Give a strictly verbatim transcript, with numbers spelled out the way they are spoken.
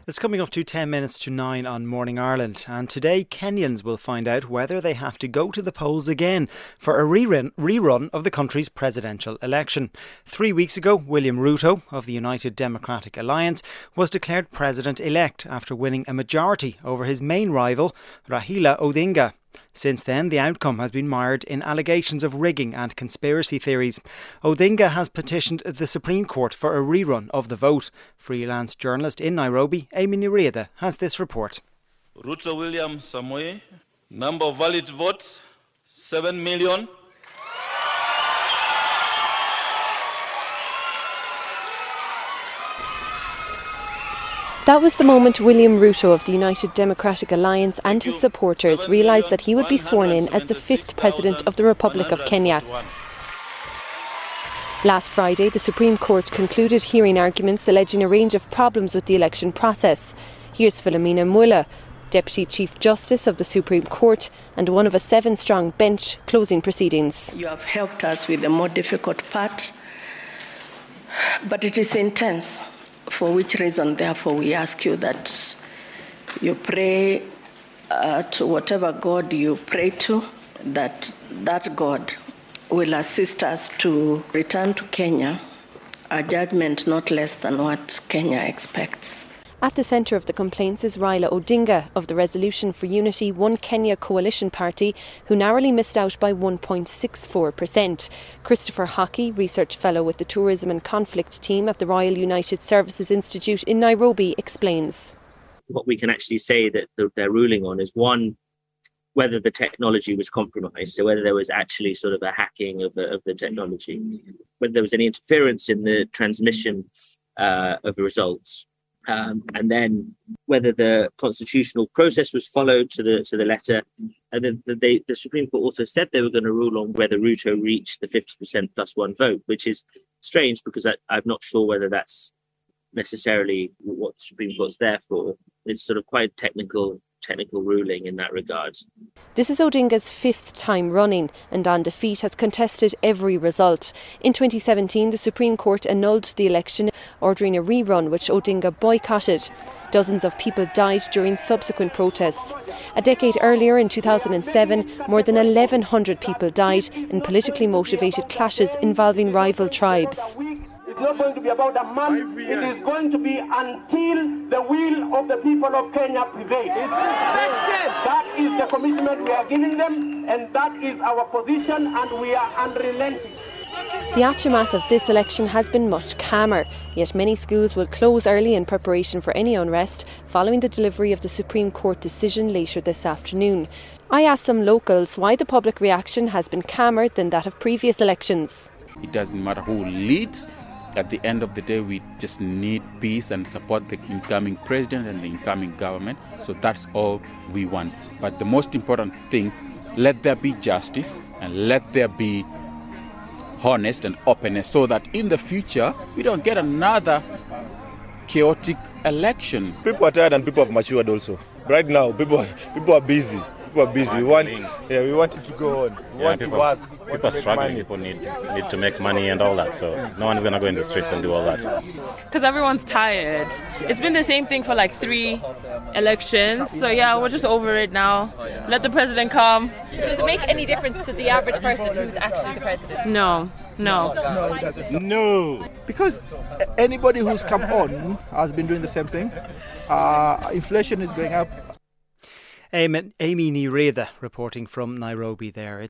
It's coming up to ten minutes to nine on Morning Ireland, and today Kenyans will find out whether they have to go to the polls again for a rerun, rerun of the country's presidential election. Three weeks ago, William Ruto of the United Democratic Alliance was declared president-elect after winning a majority over his main rival, Raila Odinga. Since then, the outcome has been mired in allegations of rigging and conspiracy theories. Odinga has petitioned the Supreme Court for a rerun of the vote. Freelance journalist in Nairobi, Amy Nireda, has this report. Ruto William Samoei, number of valid votes, seven million. That was the moment William Ruto of the United Democratic Alliance and his supporters realised that he would be sworn in as the fifth President of the Republic of Kenya. Last Friday, the Supreme Court concluded hearing arguments alleging a range of problems with the election process. Here's Philomena Mula, Deputy Chief Justice of the Supreme Court and one of a seven-strong bench closing proceedings. You have helped us with the more difficult part, but it is intense. For which reason, therefore, we ask you that you pray uh, to whatever God you pray to, that that God will assist us to return to Kenya a judgment not less than what Kenya expects. At the centre of the complaints is Raila Odinga of the Resolution for Unity One Kenya coalition party, who narrowly missed out by one point six four percent. Christopher Hockey, research fellow with the Tourism and Conflict team at the Royal United Services Institute in Nairobi, explains. What we can actually say that they're ruling on is, one, whether the technology was compromised, so whether there was actually sort of a hacking of the, of the technology, whether there was any interference in the transmission uh, of the results. Um, and then whether the constitutional process was followed to the to the letter. And then the, they, the Supreme Court also said they were going to rule on whether Ruto reached the fifty percent plus one vote, which is strange because I, I'm not sure whether that's necessarily what the Supreme Court's there for. It's sort of quite technical technical ruling in that regard. This is Odinga's fifth time running, and on defeat has contested every result. In twenty seventeen, the Supreme Court annulled the election, ordering a rerun which Odinga boycotted. Dozens of people died during subsequent protests. A decade earlier, in two thousand seven, more than eleven hundred people died in politically motivated clashes involving rival tribes. It's not going to be about a month. It is going to be until the will of the people of Kenya prevails. That is the commitment we are giving them, and that is our position, and we are unrelenting. The aftermath of this election has been much calmer, yet many schools will close early in preparation for any unrest following the delivery of the Supreme Court decision later this afternoon. I asked some locals why the public reaction has been calmer than that of previous elections. It doesn't matter who leads. At the end of the day, we just need peace and support the incoming president and the incoming government. So that's all we want. But the most important thing, let there be justice and let there be honest and openness so that in the future, we don't get another chaotic election. People are tired and people have matured also. Right now, people, people are busy. People are busy. We want, yeah, we want it to go on. We yeah, want people, to work. People are struggling. People need need to make money and all that. So no one's going to go in the streets and do all that. Because everyone's tired. It's been the same thing for like three elections. So yeah, we're just over it now. Let the president come. Does it make any difference to the average person who's actually the president? No, no. No. Because anybody who's come on has been doing the same thing. Uh, inflation is going up. Amy Nireda reporting from Nairobi there.